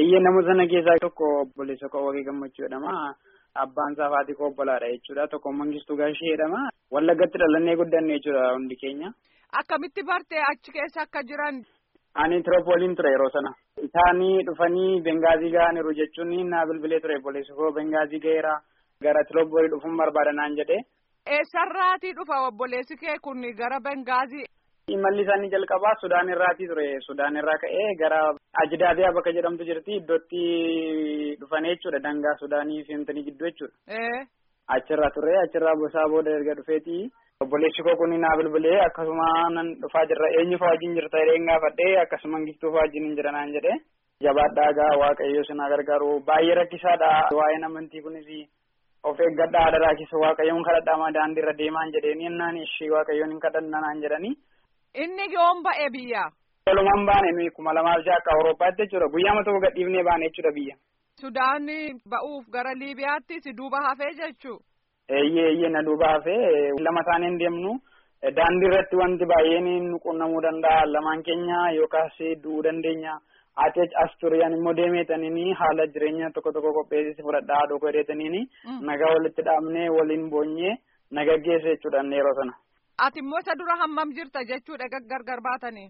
Nama sana keessaa tokko obboleessa koo Waaqii Gammachuu jedhama. Abbaan isaa Faatii koo obbolaadha jechuudha. Tokko Mangistuu Gaashee jedhama. Wallagatti dhalannee guddanne jechuudha hundi keenya. Akkamitti bartee achi keessa akka jiran? Ani Tiroopooliin ture yeroo sana. Isaanii dhufanii Bengaazii ga'aniiru jechuun na bilbilee ture obboleessi koo Bengaazii ga'eera. Gara Tiroopoolii dhufuun barbaada naan jedhee. Eessarraatii dhufa obboleessi kee kun gara Bengaazii? Imalli isaanii jalqabaa Sudaan irraatii ture. Sudaan irraa ka'ee gara Ajidaabiyaa bakka jedhamtu jirti. Iddootti dhufanii jechuudha. Dangaa Sudaanii fi Hintanii gidduu jechuudha. Achirraa ture. Achirraa bosaa booda erga dhufeeti. Obboleessi koo kun naa bilbilee akkasuma nan dhufaa jirra. Eenyu fa'aa wajjin jirta jedhee gaafadhee akkasuma Mangistuu fa'aa wajjin hin jira naan jedhee. Jabaadhaa gaa Waaqayyo sinaa gargaaru. Baay'ee rakkisaadha. Waa'een amantii kunis of eeggadhaa adaraa keessa Waaqayyoon kadhadhaa daandiirra deemaan jedheeni naan ishee Waaqayyoon hin kadhanna naan jedhanii. Inni yoom ba'e biyya? Walumaan baane nuyi 2006 akka Awurooppaatti jechuudha. Guyyaa tokko gadhiifnee baane jechuudha biyya. Sudaan ba'uuf gara Liibiyaatti si duuba hafee jechuu? Eeyyee na duuba hafee lama taaneen deemnu daandii irratti wanti baay'een nu qunnamuu danda'a. Lamaan keenya yookaas du'uu dandeenya. Ati as turiyaan immoo deemeetaniini haala jireenya tokko qopheessisi fudhadhaa haadha koo heddeetaniini nagaa walitti dhaabnee waliin boonyee nagaa geesse jechuudha yeroo sana. Ati immoo isa dura hammam jirta jechuudha gargar baatanii?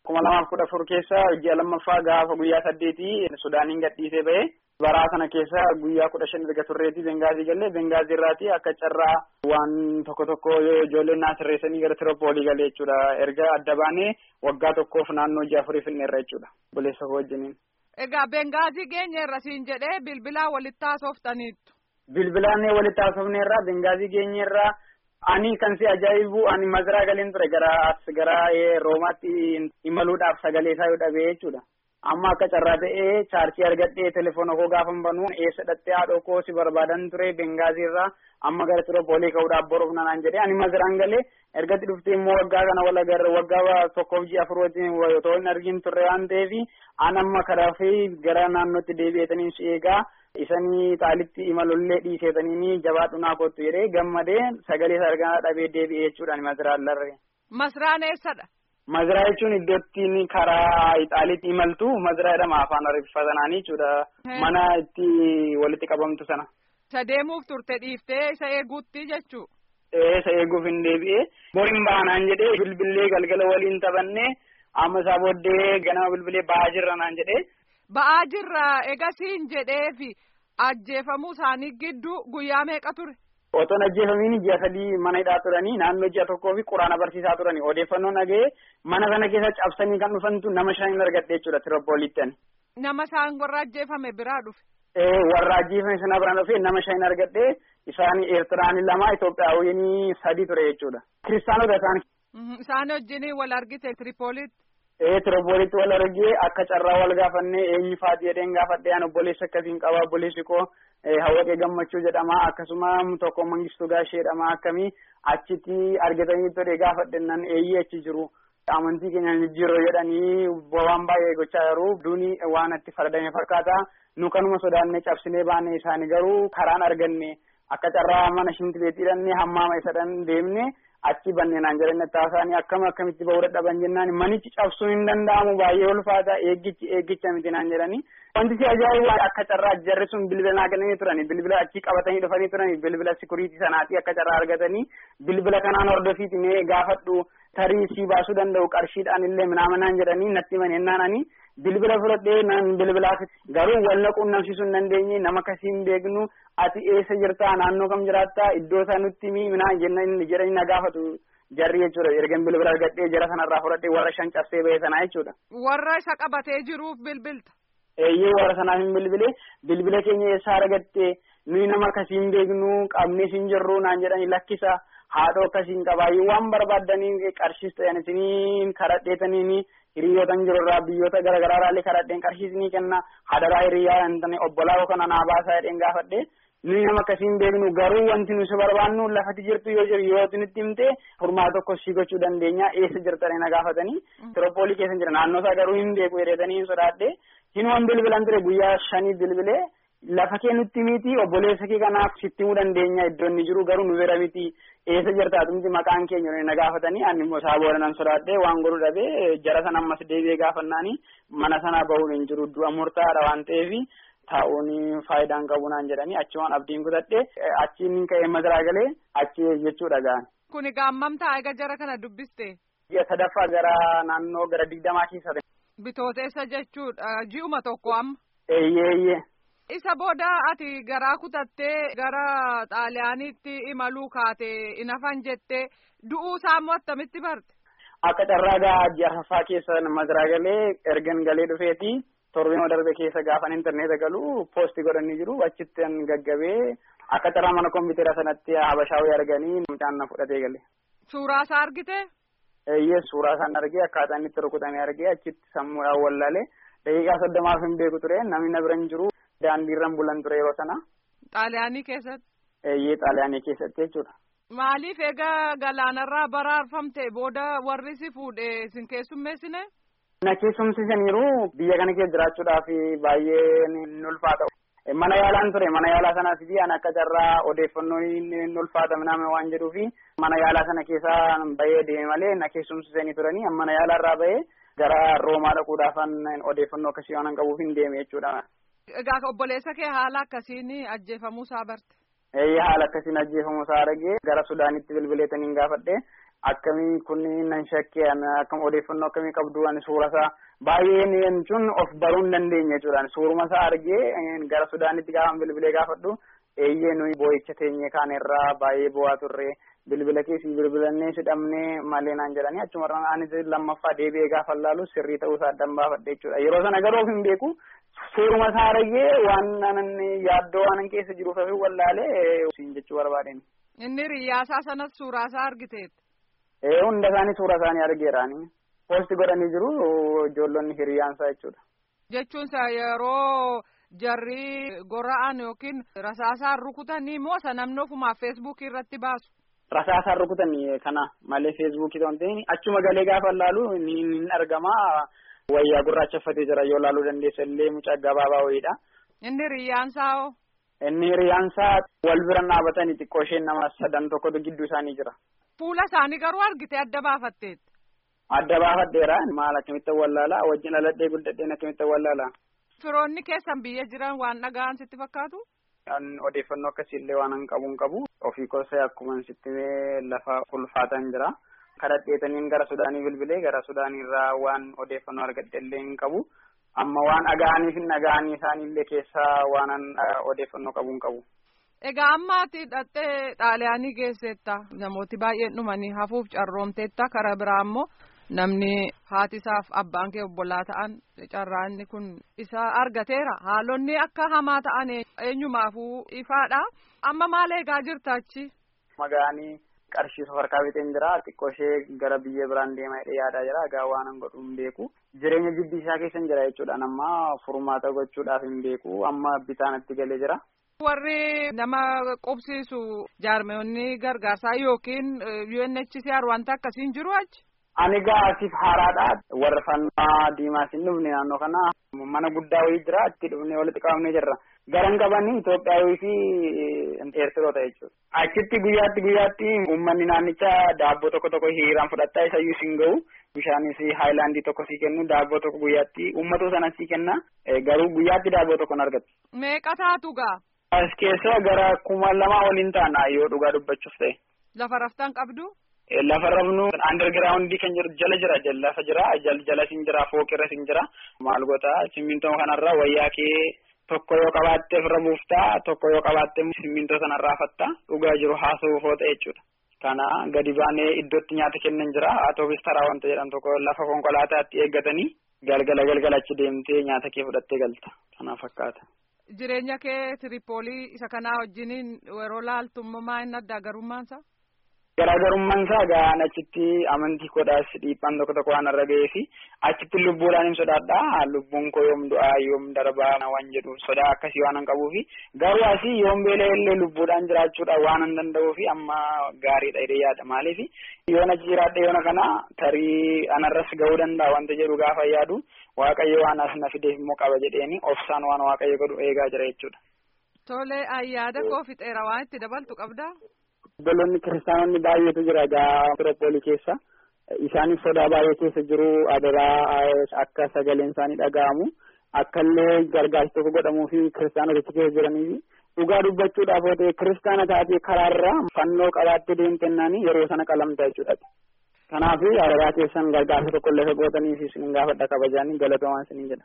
2014 keessa ji'a lammaffaa gaafa guyyaa 8 Sudaaniin gadhiisee ba'e. Baraa sana keessa guyyaa 15 erga turreetii Bengaazii galee Bengaazii irraatii akka carraa waan tokko ijoolleen naa sirreessanii gara Tiroopoolii galee jechuudha. Erga adda baanee waggaa tokkoof naannoo 6 finneerra jechuudha. Obboleessa koo wajjiniin. Egaa Bengaazii geenyeerra siin jedhee bilbilaa walitti haasoftaniittu? Bilbilaan walitti haasofneerra Bengaazii geenyeerra. Ani kan si ajaa'ibu ani Maziraa galeen ture gara Roomaatti imaluudhaaf sagalee isaa yoo dhabee jechuudha. Amma akka carraa ta'ee chaarjii argadhee telefoona koo gaafa banuu eessa dhattee haadha koo si barbaadan ture Bengaazii irraa amma gara Tiroopoolii ka'uudhaaf boruuf nanaan jedhee ani Maziraan galee ergatti dhuftee immoo waggaa kana waggaa 1.4 wajjin otoo hin argin turre waan ta'eef an amma karaa fi gara naannootti deebi'eetanii si eegaa. Isanii taalitti imalollee dhiiseetanii jabaadhu naa kottu jedhee gammadee sagalee sarganaa dhabee deebi'ee jechuudhaan Maziraan larree. Maziraan eessadha? Maziraa jechuun iddootti karaa Ixaaliitti imaltu Maziraa jedhama afaan Arabiffataanii jechuudha. Mana itti walitti qabamtu sana. Isa deemuuf turte dhiiftee isa eeguutti jechuu? Isa eeguuf hin deebi'ee. Boriin baanaan jedhee bilbilee galgala waliin taphannee amma isaa booddee ganama bilbilee ba'aa jirra naan jedhee. Ba'aa jirra egasiin jedheefi ajjeefamuu isaanii gidduu guyyaa meeqa ture? Otoon ajjeefamiin ji'a 3 mana hidhaa turanii naannoo ji'a 1 fi quraana barsiisaa turanii odeeffannoon dhaga'ee mana sana keessa cabsanii kan dhufantu nama 5 argadhe jechuudha Tiroopooliitti. Nama isaan warra ajjeefame biraa dhufe? Warra ajjeefame sana biraan dhufe nama 5 argadhe isaan Eertiraan 2 Itoophiyaawwan 3 ture jechuudha. Kiristaanota isaan. Isaan wajjin wal argite Tiroopooliitti? Tiroopooliitti wal argee akka carraa wal gaafannee eenyu faati jedheen gaafadhee an obboleessa akkasiin qaba obboleessi koo Hawwaqee Gammachuu jedhama akkasuma tokko Mangistuu Gaashee jedhama akkamii achitti argatanii ture gaafadhennan eeyyee achi jiru amantii keenya jijjiirroo jedhanii waan baay'ee gochaa jiru duuni waan itti fardame fakkaata nu kanuma sodaannee cabsinee baanee isaanii garuu karaan arganne akka carraa mana shintileetiidhaan hammaama isadhaan deemne. Achi banneenaan jireenya taasisaanii akkamitti ba'uu dadhaban jennaan manichi cabsuun hin danda'amu baay'ee ulfaata eeggicha miti naan jedhanii. Wanti si ajaa'ibu akka carraa jarri sun bilbila naa kennanii turani bilbila achi qabatanii dhufanii turani bilbila sikuriitii sanaatii akka carraa argatanii bilbila kanaan hordofiiti mee gaafadhu tarii si baasuu danda'u qarshiidhaan illee minaamanaan jedhanii natti maneennaan bilbila fudhadhee naan bilbilaaf garuu wal quunnamsiisuu hin dandeenye nama akkasiin beeknu ati eessa jirtaa naannoo kam jiraattaa iddoo isaa nutti minaan jedhanii na gaafatu jarri jechuudha ergan bilbila argadhee jara sanarraa fudhadhee warra 5 cabsee ba'e sanaa jechuudha. Warra isa qabatee jiruuf bilbilta? Eeyyee warra sanaaf hin bilbila keenya eessaa argattee nuyi nama akkasiin beeknu qabnee siin jirru naan jedhanii lakkisa haadhoo akkasiin qabaayyuu waan barbaaddanii qarshiis ta'an isiniin kadhadheetaniini hiriyyootan jirurraa biyyoota garaagaraaraallee kadhadheen qarshii isinii kenna hadaraa hiriyyaa hin obbolaa yookaan anaa baasaa jedheen gaafadhee nuyi nama akkasiin beeknu garuu wanti nuti barbaannu lafati jirtu yoo jiru yoo nutti himte furmaa tokko si gochuu dandeenya eessa jirtanii na gaafatanii Tiroopoolii keessa jira naannoo isaa garuu hin beeku jedhetanii hin sodaadhe hinumaan bilbilan ture guyyaa 5 bilbilee lafa kee nutti miti obboleessa kee kanaaf sitti himuu dandeenya iddoo inni jiru garuu nu bira miti eessa jirtaatu miti maqaan keenya na gaafatanii ani immoo isaa booda nan sodaadhee waan godhu dhabee jara sana ammas deebi'ee gaafannaanii mana sanaa bahuun hin jiru du'a murtaa'aadha waan ta'eef taa'uun faayidaan qabu naan jedhanii achumaan abdiin kutadhee achiin ka'ee madaraa galee achi jechuudha ga'an. Kuni gaammam ta'a egaa jara kana dubbiste? Ji'a sadaffaa gara naannoo gara 20 keessa. Bitooteessa jechuudha ji'uma tokko amma. Eeyyee. Isa booda ati garaa kutattee gara Xaaliyaaniitti imaluu kaate inafan jettee du'uu isaa immoo attamitti barte? Akka carraa gaa ji'a sadaffaa keessa madaraa galee ergan galee dhufeeti torbee darbe keessa gaafan intarneeta galuu poosti godhanii jiru achitti gaggabee akka carraa mana kompiitara sanatti habashaawii arganii mucaan na fudhatee gale. Suuraa isaa argite? Eeyyee suuraa isaan argee akkaataa inni itti rukutamee argee achitti sammuudhaan wallaale daqiiqaa 30 hin beeku ture namni na bira hin jiru daandiirran bulan ture yeroo sana. Xaaliyaanii keessatti? Eeyyee Xaaliyaanii keessatti jechuudha. Maaliif egaa galaanarraa baraarfamte booda warri si fuudhee sin keessummeessine? Na keessumsiisaniiru biyya kana keessa jiraachuudhaaf baay'ee ni ulfaata. Mana yaalaan ture mana yaalaa sanaas fi an akka carraa odeeffannoo ni ulfaata miname waan jedhuufi mana yaalaa sana keessaa bahee deeme malee na keessumsiisanii turanii mana yaalaarraa bahee gara Roomaa dhaquudhaafan odeeffannoo akkasii waan qabuuf hin deeme jechuudha. Egaa obboleessa kee haala akkasiin ajjeefamuu isaa barte? Haala akkasiin ajjeefamuu isaa argee gara Sudaanitti bilbileetaniin gaafadhe akkamii kun nan shakkee akkam odeeffannoo akkamii qabdu ani suura isaa baay'een jechuun of baruu hin dandeenye jechuudha. Suuruma isaa argee gara Sudaanitti gaafa bilbilee gaafadhu eeyyee nuyi boo'icha teenyee kaan irraa baay'ee bu'aa turre bilbila keessi bilbilannee sidhamnee malee naan jedhanii achumarraan anis lammaffaa deebi'ee gaafa laalu sirrii ta'uu isaa addan baafadhe jechuudha. Yeroo sana garuu of hin beeku suuruma isaa argee waan yaaddoo waan keessa jiruuf wallaalee siin jechuu barbaadeen. Inni hiriyaasaa sanas suuraa isaa argiteetti? Hunda isaanii suura isaanii argeeraani. Poosti godhanii jiru ijoollonni hiriyaansaa jechuudha. Jechuun yeroo jarri gora'an yookiin rasaasaan rukutanii moo namni ofumaa feesbuukii irratti baasu? Rasaasaan rukutanii kana malee feesbuukii ta'uu hin achuma galee gaafa laalu ni argama. Wayyaa gurraacha uffatee jira yoo laaluu dandeessa illee mucaa gabaabaa wayiidha. Inni hiriyaansaa hoo? Inni hiriyaansaa wal bira dhaabatanii xiqqoo isheen nama 3 tokkotu gidduu isaanii jira. Fuula isaanii garuu argite adda baafatteetti? Adda baafadheera maal akkamitti wallaalaa wajjin aladhee guddadheen akkamitti wallaalaa. Firoonni keessan biyya jiran waan dhaga'an sitti fakkaatu? Odeeffannoo akkasiillee waan hin qabu ofii koosee akkuma sitti lafa ulfaatan jira. Kadhadheetaniin gara Sudaanii bilbilee gara Sudaaniirraa waan odeeffannoo argadheellee hin qabu. Amma waan dhaga'aniif hin dhaga'anii isaaniillee keessaa waan odeeffannoo hin qabu. Egaa amma ati hidhattee Xaaliyaanii geesseetta namooti baay'een dhumanii hafuuf carroomteetta karaa biraa ammoo namni haatisaaf abbaan kee obbolaa ta'an carraanni kun isa argateera haalonni akka hamaa ta'an eenyumaafuu ifaadha amma maal eegaa jirta achi? Magaanii qarshii safarkaa biteen jira xiqqoo ishee gara biyya biraan deemaa yaadaa jira egaa waan hin godhu hin beeku jireenya jibbii isaa keessa hin jira jechuudha amma furmaata gochuudhaaf hin beeku amma bitaanatti galee jira. Warri nama qubsiisu jaarmeewwanni gargaarsaa yookiin UNHCR wanta akkasiin jiru achi? Ani gaasiif haaraadha. Warra fannaa diimaas hin dhufne naannoo kana mana guddaa wayii jira itti dhufnee walitti qabamnee jirra. Garan qabanii Itoophiyaawii fi Eertiroota jechuudha. Achitti guyyaatti uummanni naannichaa daabboo tokko hiriiraan fudhataa isa iyyuu siin gahu. Bishaanis haayilaandii tokko sii kennu daabboo tokko guyyaatti uummatoo sana sii kenna garuu guyyaatti daabboo tokko hin argatu. Meeqa taatu gaa? As keessa gara 2,000 waliin taana yoo dhugaa dubbachuuf ta'e. Lafa raftan qabdu? Lafa rafnu underground kan jiru jala jira lafa jira jala siin jira fooqirra siin jira maal goota simmintoo kanarraa wayyaa kee tokko yoo qabaattee ofirra buuftaa tokko yoo qabaattee simmintoo sanarraa fatta dhugaa jiru haasa'uuf oota jechuudha. Kana gadi baanee iddootti nyaata kennan jira atoofis taraa wanta jedhan tokko lafa konkolaataatti eeggatanii galgala achi deemtee nyaata kee fudhattee galta kana fakkaata. Jireenya kee Tiripoolii isa kanaa wajjiniin yeroo laaltummaa inni adda garummaansa? Garaagarummaan isaa gaan achitti amantii koodhaas dhiibbaan tokko waan irra ga'ee fi achitti lubbuudhaan hin sodaadhaa lubbuun koo yoom du'aa yoom darbaa waan jedhu sodaa akkasii waan hin qabuufi garuu asii yoom beela'ellee lubbuudhaan jiraachuudha waan hin danda'uufi amma gaariidha jedhee yaada maaliif yoon achi jiraadhe yoona kana tarii anarras ga'uu danda'a wanta jedhu gaafa yaadu waaqayyo waan as na fideef immoo qaba jedheeni obsaan waan waaqayyo godhu eegaa jira jechuudha. Tole ayyaada koo fixeera waan itti dabaltu qabdaa? Obboloonni kiristaanonni baay'eetu jira egaa Metiroopoolii keessa. Isaanis sodaa baay'ee keessa jiru. Adaraa akka sagaleen isaanii dhaga'amu akkallee gargaarsi tokko godhamuu fi kiristaanota keessa jiranii dhugaa dubbachuudhaaf yoo ta'e kiristaana taatee karaarraa fannoo qabaattee deemtennaan yeroo sana qalamta jechuudha. Kanaaf adaraa keessan gargaarsa tokko illee gootanii fi isin gaafadha kabajaan galatoomaa isiniin jedha.